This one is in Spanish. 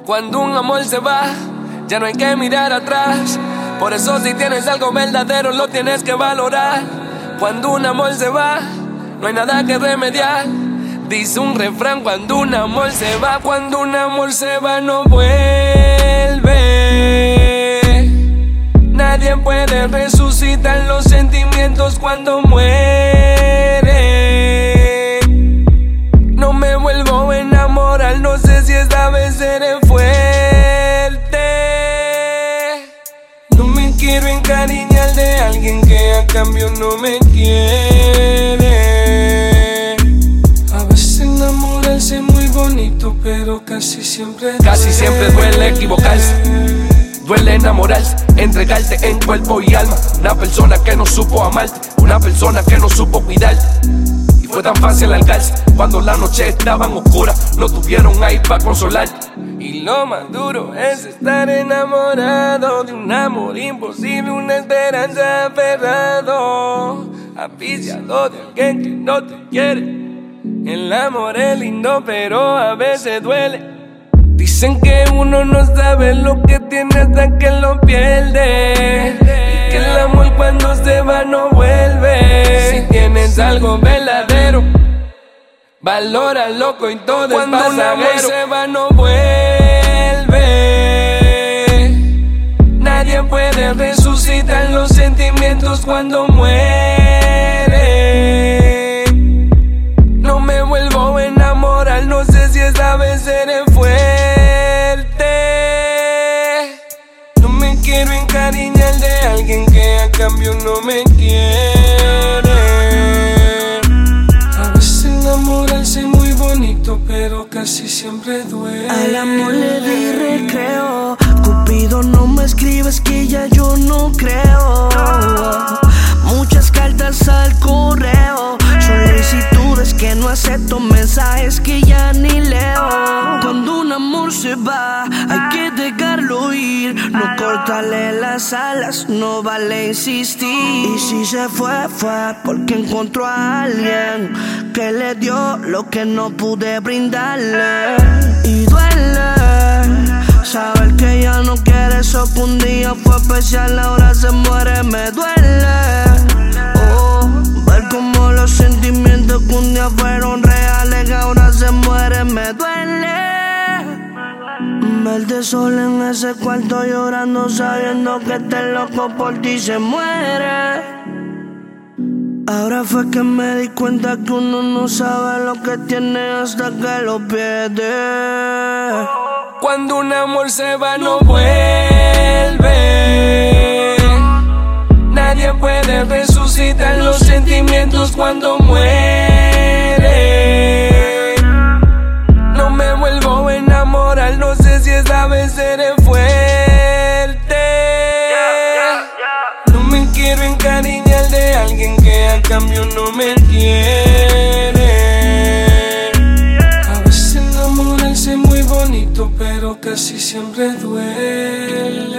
Cuando un amor se va, ya no hay que mirar atrás. Por eso si tienes algo verdadero lo tienes que valorar. Cuando un amor se va, no hay nada que remediar. Dice un refrán, cuando un amor se va, cuando un amor se va no vuelve. Nadie puede resucitar los sentimientos cuando muere. No me vuelvo a enamorar, no sé si esta vez seré fuerte. No me quiero encariñar de alguien que a cambio no me quiere. A veces enamorarse es muy bonito, pero casi siempre duele equivocarse. Duele enamorarse, entregarte en cuerpo y alma. Una persona que no supo amarte, una persona que no supo cuidarte. Y fue tan fácil alejarse cuando la noche estaba oscura. No tuvieron ahí para consolarte. Y lo más duro es estar enamorado de un amor imposible, una esperanza aferrado, aviciado de alguien que no te quiere. El amor es lindo, pero a veces duele. Dicen que uno no sabe lo que tiene hasta que lo pierde, y que el amor cuando se va no vuelve. Si tienes algo verdadero, valóralo, y todo cuando es pasajero. Cuando un amor se va no vuelve. Nadie puede resucitar los sentimientos cuando muere. No me vuelvo a enamorar, no sé si esta vez seré fuerte. No me quiero encariñar de alguien que a cambio no me quiere. A veces enamorarse es muy bonito, pero casi siempre duele. Al amor le di recreo. Cupido, no me escribes que ya yo no creo. Muchas cartas al correo, solicitudes que no acepto, mensajes que ya ni leo. Cuando un amor se va, hay que dejarlo ir. No cortarle las alas, no vale insistir. Y si se fue, fue porque encontró a alguien que le dio lo que no pude brindarle. Y duele saber que ya no quiere eso que un día fue especial, ahora se muere, me duele. Oh, ver como los sentimientos que un día fueron reales, ahora se mueren, me duele. Verte sola en ese cuarto llorando, sabiendo que este loco por ti se muere. Ahora fue que me di cuenta que uno no sabe lo que tiene hasta que lo pierde. Cuando un amor se va no vuelve. Nadie puede resucitar los sentimientos cuando muere. No me vuelvo a enamorar, no sé si esta vez seré fuerte. No me quiero encariñar de alguien que a cambio no me quiere. A veces enamorarse es muy bonito, pero casi siempre duele.